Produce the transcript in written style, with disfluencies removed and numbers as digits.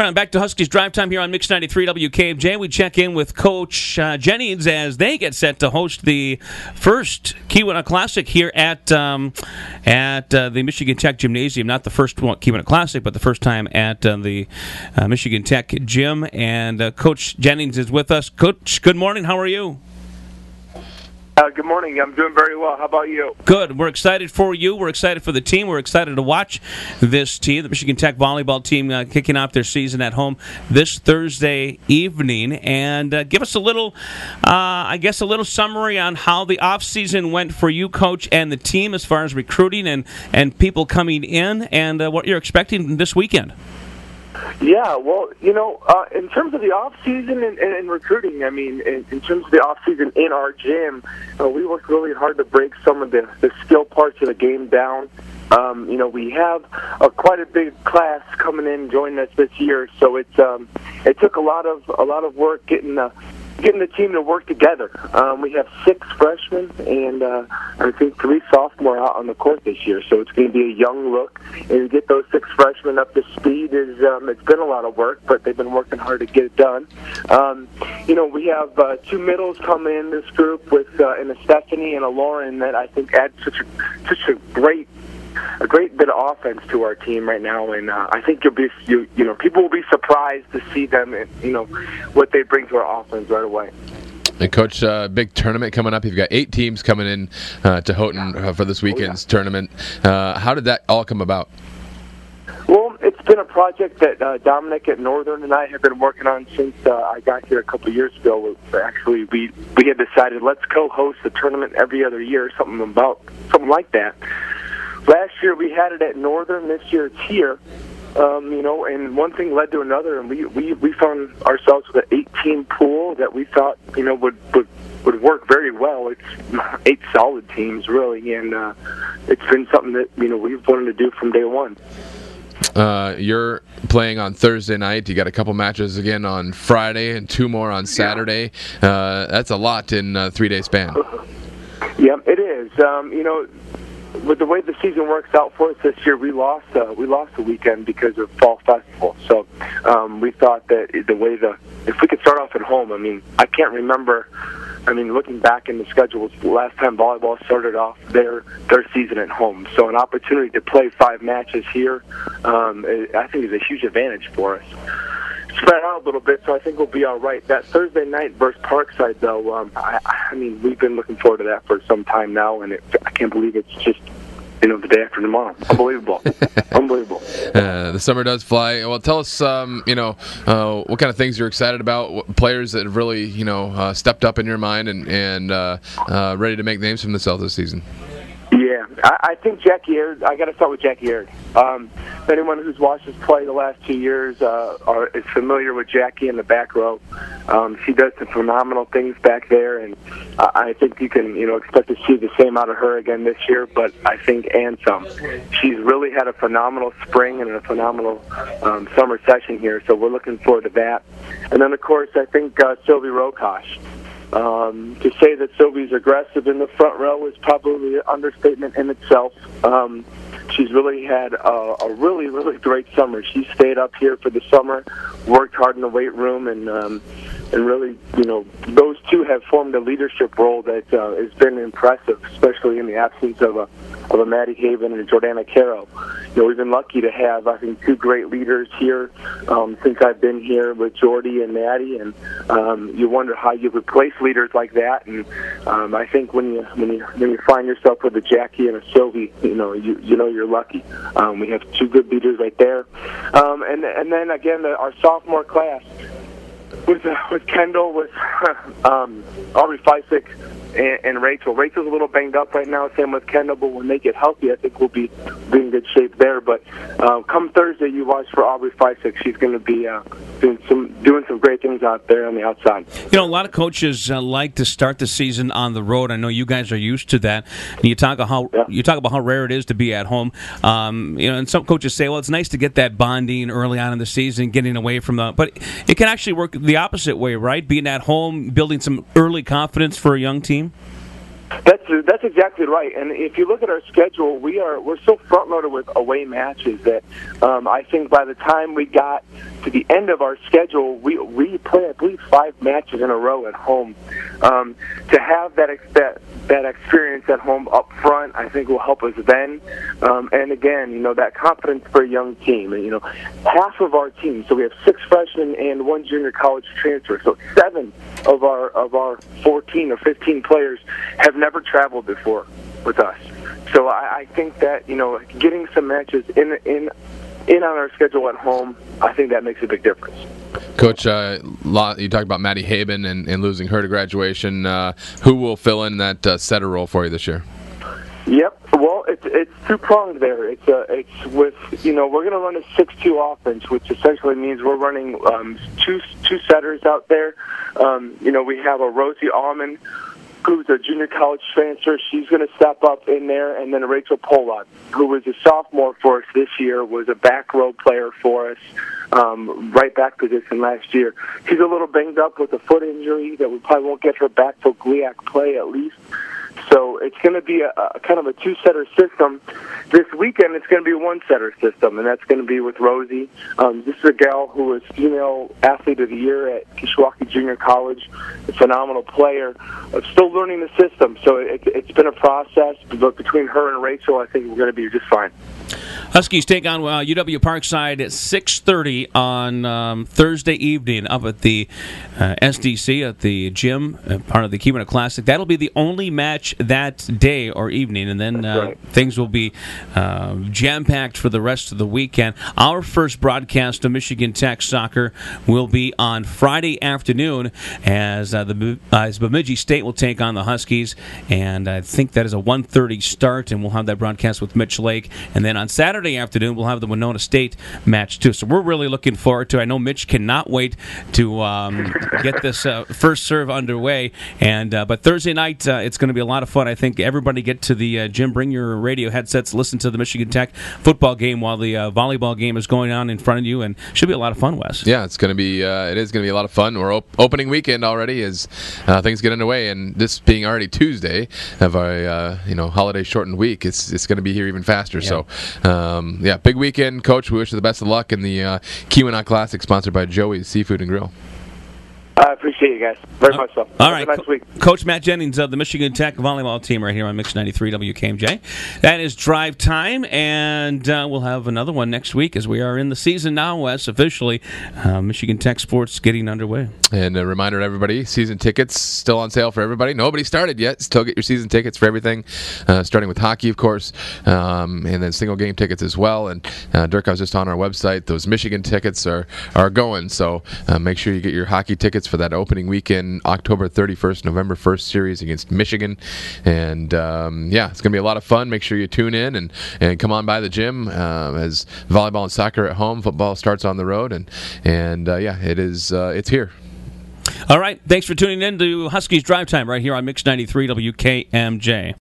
Right on, back to Huskies Drive Time here on Mix 93 WKMJ. We check in with Coach Jennings as they get set to host the first Keweenaw Classic here at the Michigan Tech Gymnasium. Not the first Keweenaw Classic, but the first time at the Michigan Tech Gym. And Coach Jennings is with us. Coach, good morning. How are you? Good morning. I'm doing very well. How about you? Good. We're excited for you. We're excited for the team. We're excited to watch this team, the Michigan Tech volleyball team, kicking off their season at home this Thursday evening. And give us a little, a little summary on how the offseason went for you, Coach, and the team as far as recruiting and people coming in and what you're expecting this weekend. Yeah, well, in terms of the off-season and recruiting, I mean, in terms of the off-season in our gym, we worked really hard to break some of the skill parts of the game down. We have quite a big class coming in joining us this year, so it took a lot of work getting the team to work together. We have 6 freshmen and I think 3 sophomore out on the court this year, so it's going to be a young look. And to get those 6 freshmen up to speed is it's been a lot of work, but they've been working hard to get it done. We have 2 middles come in this group with a Stephanie and a Lauren that I think add such a great bit of offense to our team right now, and I think people will be surprised to see them, what they bring to our offense right away. And Coach, big tournament coming up. You've got 8 teams coming in to Houghton for this weekend's tournament. How did that all come about? Well, it's been a project that Dominic at Northern and I have been working on since I got here a couple of years ago. Actually, we had decided let's co-host a tournament every other year, something like that. Last year we had it at Northern. This year it's here, and one thing led to another, and we found ourselves with an 8-team pool that we thought would work very well. It's 8 solid teams really, and it's been something that we've wanted to do from day one. You're playing on Thursday night. You got a couple matches again on Friday and 2 more on Saturday. That's a lot in a 3-day span. Yeah, it is. With the way the season works out for us this year, we lost a weekend because of Fall Festival. So we thought that if we could start off at home, I can't remember. Looking back in the schedule, the last time volleyball started off their season at home. So an opportunity to play 5 matches here, I think is a huge advantage for us. Spread out a little bit, so I think we'll be all right. That Thursday night versus Parkside, though, we've been looking forward to that for some time now, and I can't believe it's just the day after tomorrow. Unbelievable. Unbelievable. The summer does fly. Well, tell us, what kind of things you're excited about, what players that have really, stepped up in your mind and ready to make names for themselves this season. Yeah, I think Jackie Aird. I got to start with Jackie Aird. Anyone who's watched us play the last 2 years is familiar with Jackie in the back row. She does some phenomenal things back there, and I think you can expect to see the same out of her again this year. But I think and some. She's really had a phenomenal spring and a phenomenal summer session here, so we're looking forward to that. And then of course I think Sylvie Rokosh. To say that Sylvie's aggressive in the front row is probably an understatement in itself. She's really had a really, really great summer. She stayed up here for the summer, worked hard in the weight room, and really, those two have formed a leadership role that has been impressive, especially in the absence of a Maddie Haven and a Jordana Caro. We've been lucky to have, I think, 2 great leaders here since I've been here with Jordy and Maddie, and you wonder how you replace leaders like that. And I think when you find yourself with a Jackie and a Sylvie, you're lucky. We have 2 good leaders right there, and then again our sophomore class. With Kendall, with Aubrey Feisick, and Rachel. Rachel's a little banged up right now, same with Kendall, but when they get healthy, I think we'll be in good shape there. But come Thursday, you watch for Aubrey Feisick. She's going to be doing some great things out there on the outside. A lot of coaches like to start the season on the road. I know you guys are used to that. And you talk about how rare it is to be at home. And some coaches say, well, it's nice to get that bonding early on in the season, getting away from but it can actually work the opposite way, right? Being at home, building some early confidence for a young team. That's exactly right. And if you look at our schedule, we're so front loaded with away matches that I think by the time we got to the end of our schedule, we play, I believe, 5 matches in a row at home. To have that experience at home up front, I think will help us then. And again, that confidence for a young team. And half of our team, so we have 6 freshmen and 1 junior college transfer. So 7 of our 14 or 15 players have never traveled before with us. So I think that getting some matches in on our schedule at home, I think that makes a big difference. Coach, you talked about Maddie Haben and losing her to graduation. Who will fill in that setter role for you this year? Yep. Well, it's two-pronged there. It's with we're going to run a 6-2 offense, which essentially means we're running two setters out there. We have a Rosie Allman, who's a junior college transfer. She's going to step up in there, and then Rachel Polak, who was a sophomore for us this year, was a back row player for us, right back position last year. She's a little banged up with a foot injury that we probably won't get her back till GLIAC play at least. So it's going to be a kind of a 2-setter system. This weekend, it's going to be a 1-setter system, and that's going to be with Rosie. This is a gal who was Female Athlete of the Year at Kishwaukee Junior College, a phenomenal player. Still learning the system, so it's been a process. But between her and Rachel, I think we're going to be just fine. Huskies take on UW Parkside at 6:30 on Thursday evening up at the SDC at the gym, part of the Keweenaw Classic. That'll be the only match that day or evening, and then things will be jam-packed for the rest of the weekend. Our first broadcast of Michigan Tech soccer will be on Friday afternoon as Bemidji State will take on the Huskies, and I think that is a 1:30 start, and we'll have that broadcast with Mitch Lake. And then on Saturday afternoon, we'll have the Winona State match, too. So we're really looking forward to it. I know Mitch cannot wait to get this first serve underway. But Thursday night, it's going to be a lot of fun. I think everybody get to the gym, bring your radio headsets, listen to the Michigan Tech football game while the volleyball game is going on in front of you, and it should be a lot of fun, Wes. Yeah, it's going to be. It is going to be a lot of fun. We're opening weekend already as things get underway, and this being already Tuesday of our holiday shortened week, it's going to be here even faster. Yeah. So, big weekend, Coach. We wish you the best of luck in the Keweenaw Classic, sponsored by Joey's Seafood and Grill. I appreciate you guys very much. So. All right, nice week. Coach Matt Jennings of the Michigan Tech volleyball team right here on Mix 93 WKMJ. That is Drive Time, and we'll have another one next week as we are in the season now, Wes, officially. Michigan Tech sports getting underway. And a reminder to everybody, season tickets still on sale for everybody. Nobody started yet. Still get your season tickets for everything, starting with hockey, of course, and then single game tickets as well. And Dirk, I was just on our website. Those Michigan tickets are going, so make sure you get your hockey tickets for that opening weekend, October 31st, November 1st series against Michigan. And it's going to be a lot of fun. Make sure you tune in and come on by the gym as volleyball and soccer at home. Football starts on the road, and it's here. All right, thanks for tuning in to Huskies Drive Time right here on Mix 93 WKMJ.